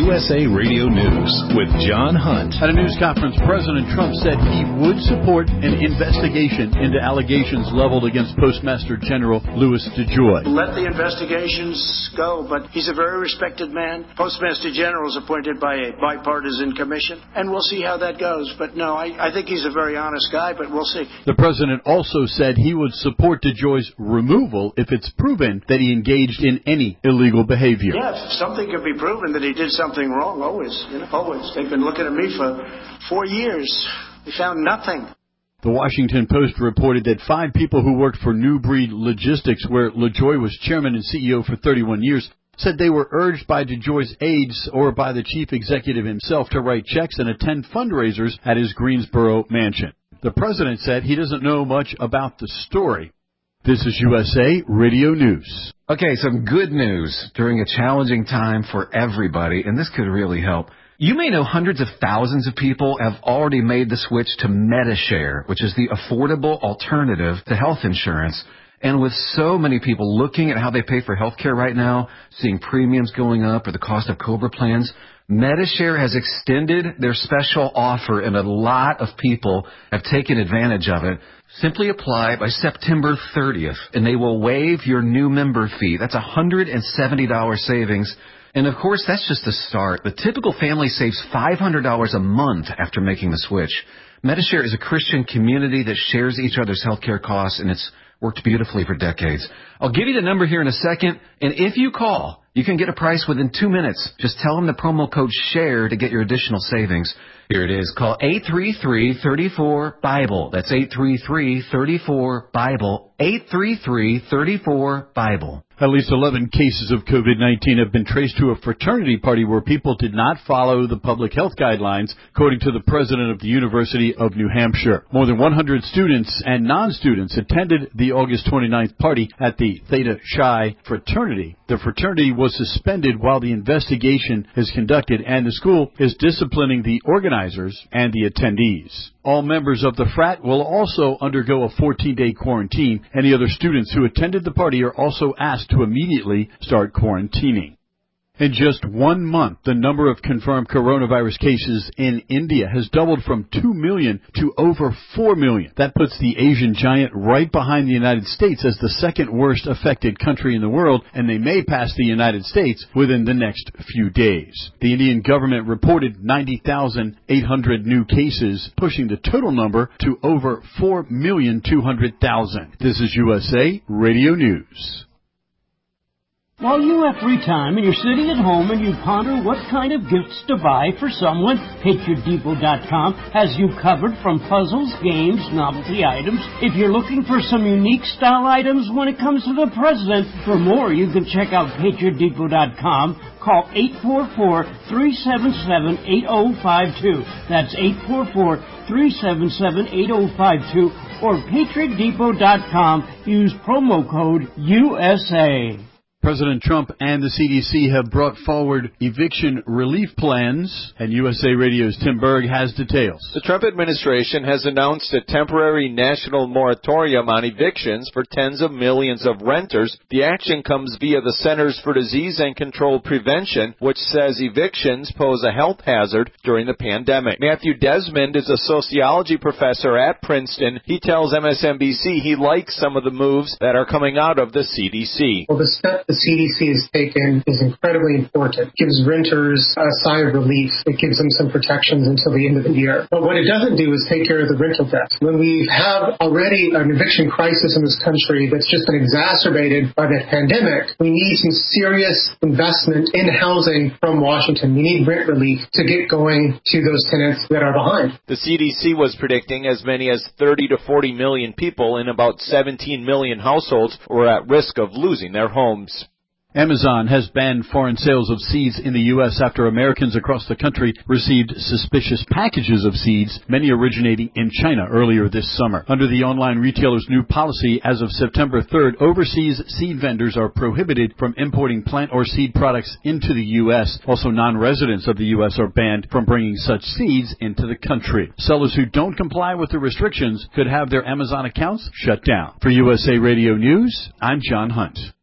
USA Radio News with John Hunt. At a news conference, President Trump said he would support an investigation into allegations leveled against Postmaster General Louis DeJoy. Let the investigations go, but he's a very respected man. Postmaster General is appointed by a bipartisan commission, and we'll see how that goes. But no, I think he's a very honest guy, but we'll see. The president also said he would support DeJoy's removal if it's proven that he engaged in any illegal behavior. Yes, something could be proven that he did something wrong, always. They've been looking at me for 4 years. They found nothing. The Washington Post reported that 5 people who worked for New Breed Logistics, where LaJoy was chairman and CEO for 31 years, said they were urged by DeJoy's aides or by the chief executive himself to write checks and attend fundraisers at his Greensboro mansion. The president said he doesn't know much about the story. This is USA Radio News. Okay, some good news during a challenging time for everybody, and this could really help. You may know hundreds of thousands of people have already made the switch to Medi-Share, which is the affordable alternative to health insurance. And with so many people looking at how they pay for health care right now, seeing premiums going up or the cost of COBRA plans, Medi-Share has extended their special offer, and a lot of people have taken advantage of it. Simply apply by September 30th, and they will waive your new member fee. That's $170 savings. And, of course, that's just the start. The typical family saves $500 a month after making the switch. Medi-Share is a Christian community that shares each other's health care costs, and it's worked beautifully for decades. I'll give you the number here in a second, and if you call, you can get a price within 2 minutes. Just tell them the promo code SHARE to get your additional savings. Here it is. Call 833-34-BIBLE. That's 833-34-BIBLE. 833-34-BIBLE. At least 11 cases of COVID-19 have been traced to a fraternity party where people did not follow the public health guidelines, according to the president of the University of New Hampshire. More than 100 students and non-students attended the August 29th party at the Theta Chi fraternity. The fraternity was suspended while the investigation is conducted, and the school is disciplining the organizers and the attendees. All members of the frat will also undergo a 14-day quarantine. Any other students who attended the party are also asked to immediately start quarantining. In just 1 month, the number of confirmed coronavirus cases in India has doubled from 2 million to over 4 million. That puts the Asian giant right behind the United States as the second worst affected country in the world, and they may pass the United States within the next few days. The Indian government reported 90,800 new cases, pushing the total number to over 4,200,000. This is USA Radio News. While you have free time and you're sitting at home and you ponder what kind of gifts to buy for someone, PatriotDepot.com has you covered from puzzles, games, novelty items. If you're looking for some unique style items when it comes to the president, for more you can check out PatriotDepot.com. Call 844-377-8052. That's 844-377-8052. Or PatriotDepot.com. Use promo code USA. President Trump and the CDC have brought forward eviction relief plans, and USA Radio's Tim Berg has details. The Trump administration has announced a temporary national moratorium on evictions for tens of millions of renters. The action comes via the Centers for Disease and Control Prevention, which says evictions pose a health hazard during the pandemic. Matthew Desmond is a sociology professor at Princeton. He tells MSNBC he likes some of the moves that are coming out of the CDC. Well, the step the CDC has taken is incredibly important. It gives renters a sigh of relief. It gives them some protections until the end of the year. But what it doesn't do is take care of the rental debt. When we have already an eviction crisis in this country that's just been exacerbated by the pandemic, we need some serious investment in housing from Washington. We need rent relief to get going to those tenants that are behind. The CDC was predicting as many as 30 to 40 million people in about 17 million households were at risk of losing their homes. Amazon has banned foreign sales of seeds in the U.S. after Americans across the country received suspicious packages of seeds, many originating in China earlier this summer. Under the online retailer's new policy, as of September 3rd, overseas seed vendors are prohibited from importing plant or seed products into the U.S. Also, non-residents of the U.S. are banned from bringing such seeds into the country. Sellers who don't comply with the restrictions could have their Amazon accounts shut down. For USA Radio News, I'm John Hunt.